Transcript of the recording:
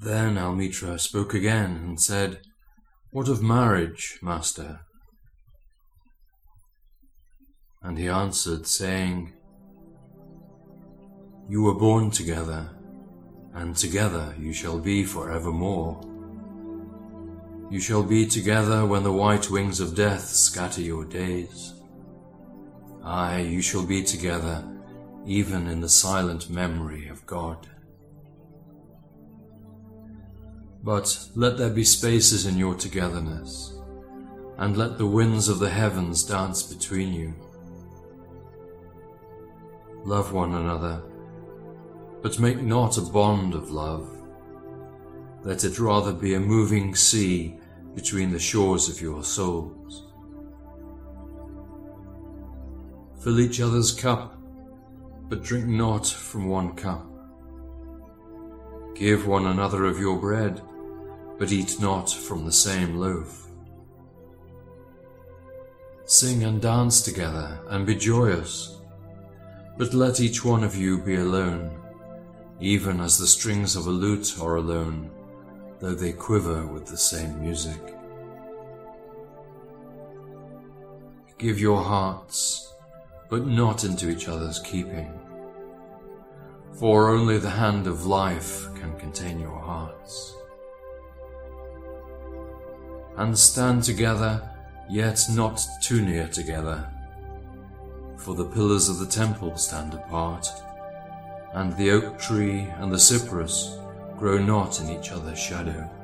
Then Almitra spoke again and said, "What of marriage, Master?" And he answered, saying, "You were born together, and together you shall be forevermore. You shall be together when the white wings of death scatter your days. Aye, you shall be together even in the silent memory of God. But let there be spaces in your togetherness, and let the winds of the heavens dance between you. Love one another, but make not a bond of love. Let it rather be a moving sea between the shores of your souls. Fill each other's cup, but drink not from one cup. Give one another of your bread, but eat not from the same loaf. Sing and dance together, and be joyous, but let each one of you be alone, even as the strings of a lute are alone, though they quiver with the same music. Give your hearts, but not into each other's keeping, for only the hand of life can contain your hearts. And stand together, yet not too near together, for the pillars of the temple stand apart, and the oak tree and the cypress grow not in each other's shadow.